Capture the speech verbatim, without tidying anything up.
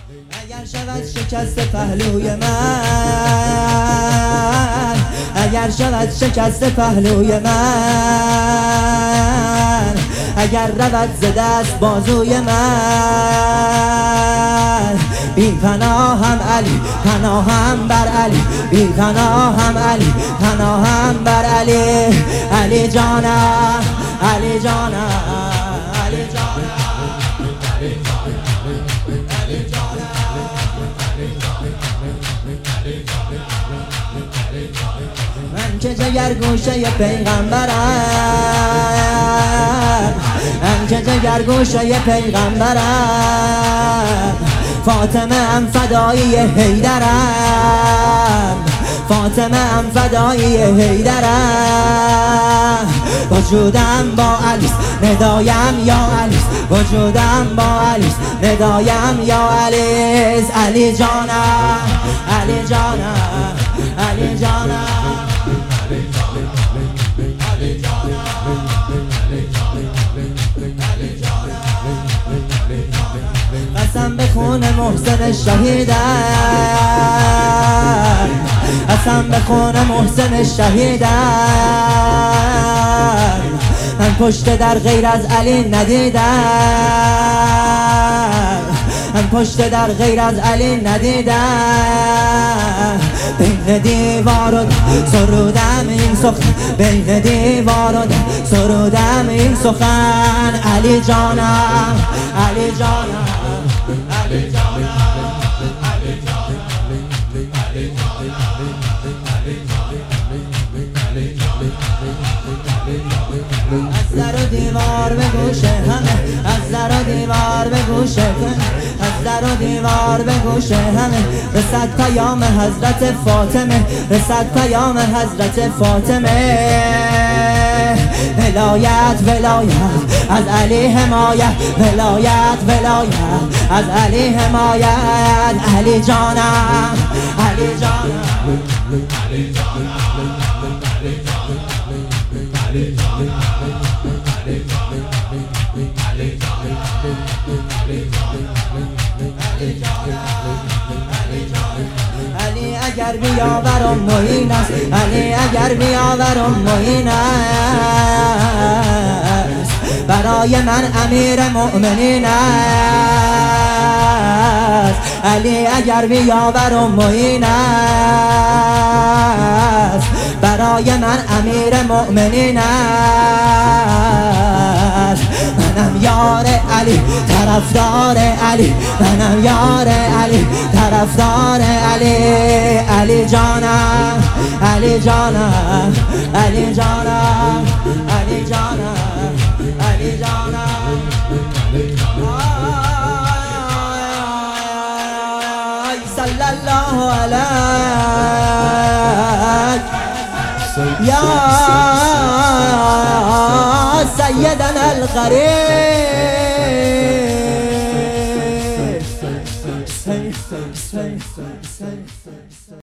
اگر شود شکست پهلوی من، اگر شود شکست پهلوی من، اگر رود ز دست بازوی من، بی پناهم علی، پناهم بر علی، بی پناهم علی، پناهم بر علی. علی جانم، علی جانم، علی جانم، علی جانم. من که جگر گوشه پیغمبرم، من که جگر گوشه پیغمبرم، فاطمه ام فدایی حیدرم، فاطمه ام فدایی حیدرم. وجودم با علیست، ندایم یا علیست، وجودم با علیست، ندایم یا علیست. علی جانم، علی جانم، علی جانم، علی جانم، قسم به خون محسن شهیدم، قسم به خون محسن شهیدم. من پشت در غیر از علی ندیدم، من پشت در غیر از علی ندیدم. بین دیوار و سرودم این سخن، بین دیوار و سرودم این سخن. علی جانم، علی جانم، علی جانم، علی جانم، علی جانم. از در و دیوار به گوش همه، از در و دیوار به گوش همه، از در و دیوار به گوش همه. رسد پیام حضرت فاطمه، رسد پیام حضرت فاطمه. ولایت ولایت از علی حمایت، ولایت ولایت از علی حمایت. علی جانم، علی جانم، علی جانم، علی جانم، علی جانم، علی اگر بیاورم معین است، علی اگر بیاورم معین است. برای من امیر مؤمنین است. علی اگر بیاورم معین است. برای من امیر مؤمنین است. منم یار علی، طرفدار علی، منم یار علی، طرفدار علی. علی جانم، علی جانم، علی جانم، علی جانم، علی جانم. صلی الله علیک یا سیدنا الغریب.